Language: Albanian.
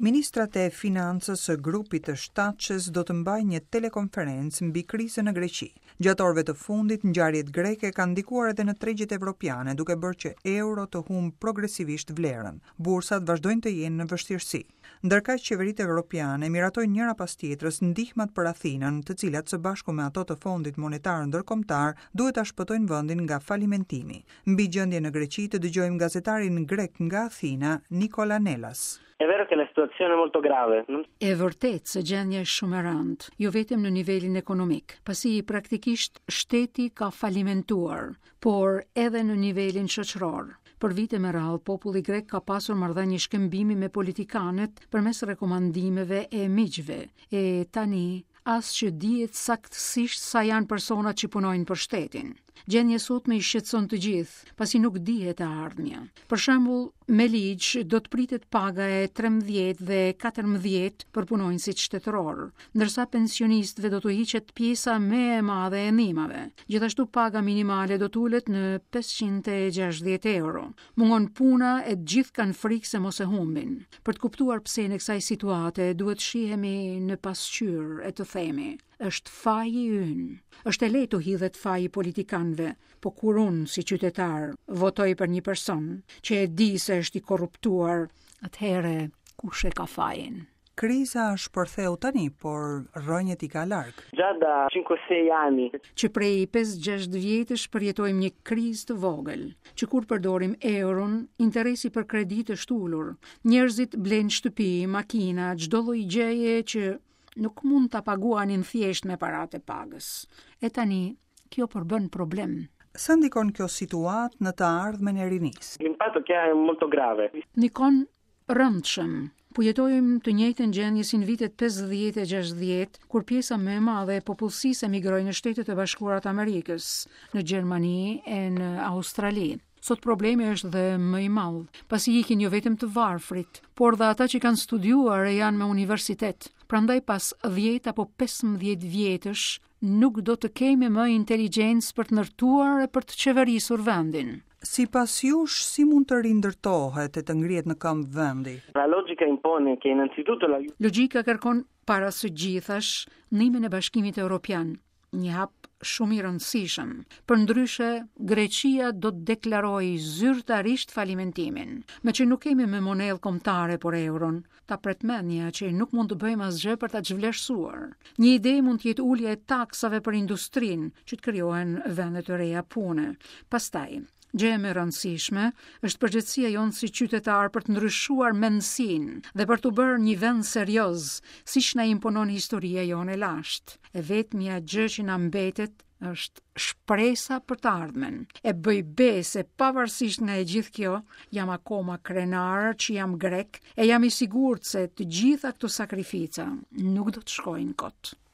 Ministrat e financës së grupit të shtatshës do të mbajnë një telekonferencë mbi krizën në Greqi. Gjatë orëve të fundit, ngjarjet greke kanë ndikuar edhe në tregjet evropiane, duke bërë që euro të humbë progresivisht vlerën. Bursat vazhdojnë të jenë në vështirësi. Ndërkaq qeveritë evropiane miratojnë njëra pas tjetrës ndihmat për Athinën, të cilat së bashku me ato të Fondit Monetar Ndërkombëtar duhet ta shpëtojnë vendin nga falimentimi. Mbi gjendjen në Greqi të dëgjojmë gazetarin grek nga Athina, Nikola Nelas. È vero che la situazione è molto grave. E vërtet se gjendja është shumë e rëndë, jo vetëm në nivelin ekonomik, pasi praktikisht shteti ka falimentuar, por edhe në nivelin shoqëror. Për vite me radhë, populli grek ka pasur marrëdhënie shkëmbimi me politikanët përmes rekomandimeve e miqve. E tani, as që dihet saktësisht sa janë personat që punojnë për shtetin. Gjendja sotme i shqetëson të gjithë, pasi nuk dihet e ardhmja. Për shembull, me ligj do të pritet paga e 13 dhe 14 për punonjësit shtetëror, ndërsa pensionistëve do të hiqet pjesa më e madhe e ndihmave. Gjithashtu paga minimale do të ulet në 560 euro. Mungon puna e të gjithë kanë frikë se mos e humbin. Për të kuptuar pse në kësaj situate duhet shihemi në pasqyrë e të themi. Është faji ynë. Është e lehtë të hidhet faji politikanëve, po kur unë si qytetar votoj për një person që e di se është i korruptuar, atëherë kush e ka fajin? Kriza është përtheu tani, por rrënjët i ka larg. Già da 5-6 anni. Që prej 5-6 vjetësh përjetojmë një krizë të vogël, që kur përdorim euron, interesi për kreditë është ulur. Njerëzit blejnë shtëpi, makina, çdo lloj gjëje që nuk mund ta paguanin thjesht me paratë e pagës. E tani, kjo përbën problem. Sa ndikon kjo situatë në të ardhmen e rinisë? L'impatto che ha è molto grave. Ndikon rëndshëm. Po jetojmë të njëjtën gjendje si në vitet 50 e 60, kur pjesa më e madhe e popullsisë emigroi në Shtetet e Bashkuara të Amerikës, në Gjermani e në Australi. Sot problemi është dhe më i madh, pasi ikin jo vetëm të varfrit, por dhe ata që kanë studiuar e janë me universitet. Prandaj pas 10 apo 15 vjetësh nuk do të kemi më inteligjencë për të ndërtuar e për të qeverisur vendin. Sipas jush, si mund të rindërtohet e të ngrihet në këmbë vendi? La logica impone che innanzitutto la Logjika kërkon para së gjithash ndihmën e Bashkimit Evropian, një hap shumë i rëndësishëm. Përndryshe, Greqia do të deklarojë zyrtarisht falimentimin. Me që nuk kemi me monedhë kombëtare por euron, ta pret mendja që nuk mund të bëjmë asgjë për ta zhvlerësuar. Një ide mund të jetë ulja e taksave për industrinë, që të krijohen vende të reja pune. Pastaj, gjë më e rëndësishme është përgjegjësia jonë si qytetar për të ndryshuar mendësinë dhe për të bërë një vend serioz, siç na imponon historia jonë e lashtë. E vetmja gjë që na mbetet është shpresa për të ardhmen. E bëj besë pavarësisht nga e gjithë kjo, jam akoma krenar që jam grek e jam i sigurt se të gjitha këto sakrifica nuk do të shkojnë kot.